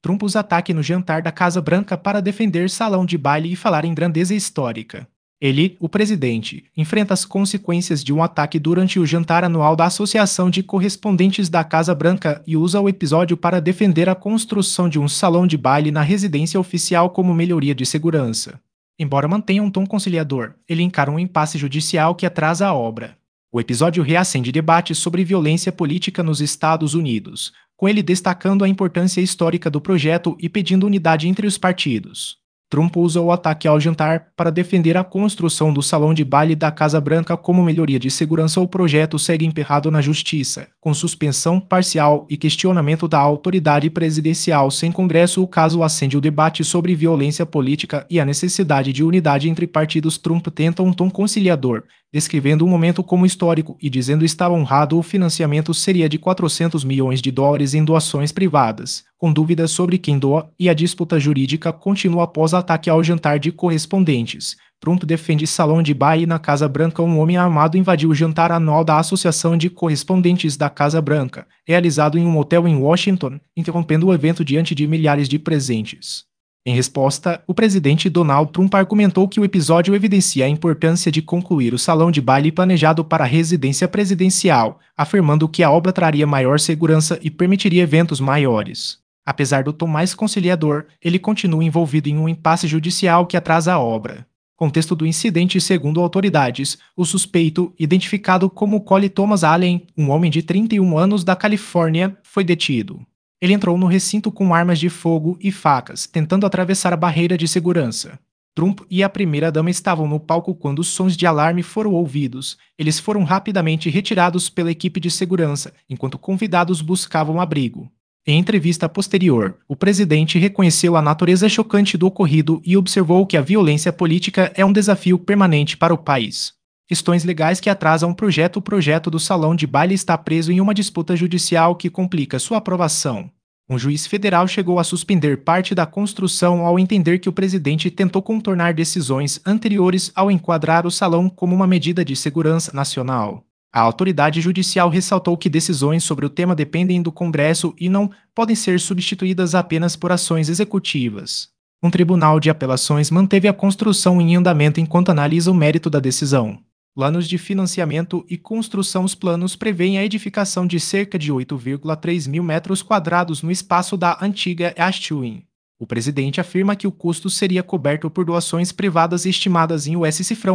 Trump usa ataque no jantar da Casa Branca para defender salão de baile e falar em grandeza histórica. Ele, o presidente, enfrenta as consequências de um ataque durante o jantar anual da Associação de Correspondentes da Casa Branca e usa o episódio para defender a construção de um salão de baile na residência oficial como melhoria de segurança. Embora mantenha um tom conciliador, ele encara um impasse judicial que atrasa a obra. O episódio reacende debates sobre violência política nos Estados Unidos, com ele destacando a importância histórica do projeto e pedindo unidade entre os partidos. Trump usa o ataque ao jantar para defender a construção do salão de baile da Casa Branca como melhoria de segurança. O projeto segue emperrado na justiça, com suspensão parcial e questionamento da autoridade presidencial sem Congresso. O caso acende o debate sobre violência política e a necessidade de unidade entre partidos. Trump tenta um tom conciliador, descrevendo o momento como histórico e dizendo estar honrado. O financiamento seria de $400 milhões em doações privadas, com dúvidas sobre quem doa, e a disputa jurídica continua após ataque ao jantar de correspondentes. Trump defende salão de baile na Casa Branca. Um homem armado invadiu o jantar anual da Associação de Correspondentes da Casa Branca, realizado em um hotel em Washington, interrompendo o evento diante de milhares de presentes. Em resposta, o presidente Donald Trump argumentou que o episódio evidencia a importância de concluir o salão de baile planejado para a residência presidencial, afirmando que a obra traria maior segurança e permitiria eventos maiores. Apesar do tom mais conciliador, ele continua envolvido em um impasse judicial que atrasa a obra. Contexto do incidente: segundo autoridades, o suspeito, identificado como Cole Thomas Allen, um homem de 31 anos da Califórnia, foi detido. Ele entrou no recinto com armas de fogo e facas, tentando atravessar a barreira de segurança. Trump e a primeira-dama estavam no palco quando os sons de alarme foram ouvidos. Eles foram rapidamente retirados pela equipe de segurança, enquanto convidados buscavam abrigo. Em entrevista posterior, o presidente reconheceu a natureza chocante do ocorrido e observou que a violência política é um desafio permanente para o país. Questões legais que atrasam o projeto do salão de baile está preso em uma disputa judicial que complica sua aprovação. Um juiz federal chegou a suspender parte da construção ao entender que o presidente tentou contornar decisões anteriores ao enquadrar o salão como uma medida de segurança nacional. A autoridade judicial ressaltou que decisões sobre o tema dependem do Congresso e não podem ser substituídas apenas por ações executivas. Um tribunal de apelações manteve a construção em andamento enquanto analisa o mérito da decisão. Planos de financiamento e construção. Os planos prevêem a edificação de cerca de 8,3 mil metros quadrados no espaço da antiga East Wing. O presidente afirma que o custo seria coberto por doações privadas estimadas em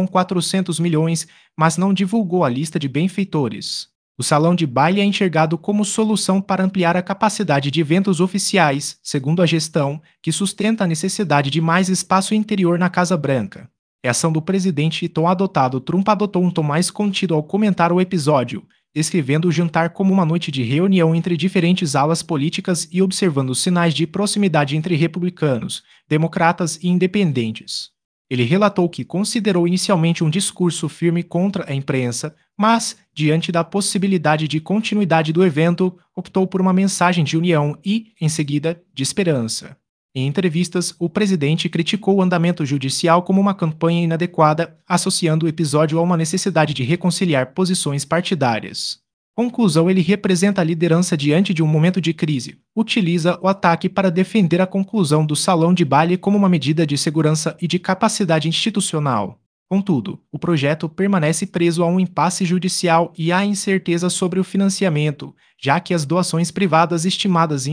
$400 milhões, mas não divulgou a lista de benfeitores. O salão de baile é enxergado como solução para ampliar a capacidade de eventos oficiais, segundo a gestão, que sustenta a necessidade de mais espaço interior na Casa Branca. É ação do presidente e tom adotado. Trump adotou um tom mais contido ao comentar o episódio, descrevendo o jantar como uma noite de reunião entre diferentes alas políticas e observando sinais de proximidade entre republicanos, democratas e independentes. Ele relatou que considerou inicialmente um discurso firme contra a imprensa, mas, diante da possibilidade de continuidade do evento, optou por uma mensagem de união e, em seguida, de esperança. Em entrevistas, o presidente criticou o andamento judicial como uma campanha inadequada, associando o episódio a uma necessidade de reconciliar posições partidárias. Conclusão: ele representa a liderança diante de um momento de crise. Utiliza o ataque para defender a conclusão do salão de baile como uma medida de segurança e de capacidade institucional. Contudo, o projeto permanece preso a um impasse judicial e há incerteza sobre o financiamento, já que as doações privadas estimadas em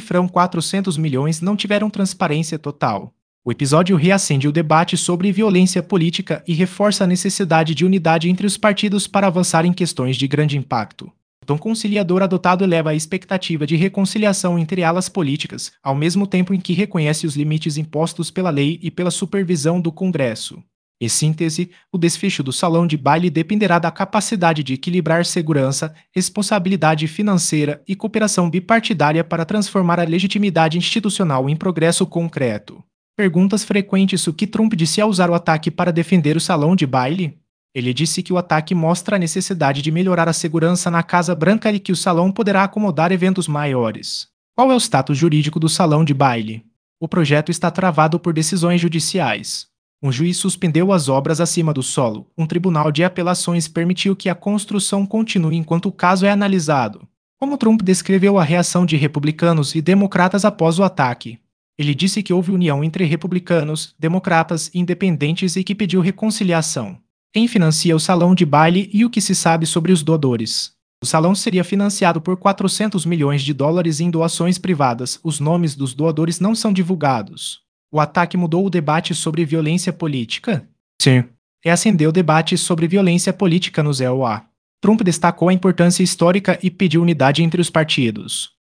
$400 milhões não tiveram transparência total. O episódio reacende o debate sobre violência política e reforça a necessidade de unidade entre os partidos para avançar em questões de grande impacto. O tom conciliador adotado eleva a expectativa de reconciliação entre alas políticas, ao mesmo tempo em que reconhece os limites impostos pela lei e pela supervisão do Congresso. Em síntese, o desfecho do salão de baile dependerá da capacidade de equilibrar segurança, responsabilidade financeira e cooperação bipartidária para transformar a legitimidade institucional em progresso concreto. Perguntas frequentes: o que Trump disse ao usar o ataque para defender o salão de baile? Ele disse que o ataque mostra a necessidade de melhorar a segurança na Casa Branca e que o salão poderá acomodar eventos maiores. Qual é o status jurídico do salão de baile? O projeto está travado por decisões judiciais. Um juiz suspendeu as obras acima do solo. Um tribunal de apelações permitiu que a construção continue enquanto o caso é analisado. Como Trump descreveu a reação de republicanos e democratas após o ataque? Ele disse que houve união entre republicanos, democratas e independentes e que pediu reconciliação. Quem financia o salão de baile e o que se sabe sobre os doadores? O salão seria financiado por 400 milhões de dólares em doações privadas. Os nomes dos doadores não são divulgados. O ataque mudou o debate sobre violência política? Sim. Reacendeu o debate sobre violência política no ZEUA. Trump destacou a importância histórica e pediu unidade entre os partidos.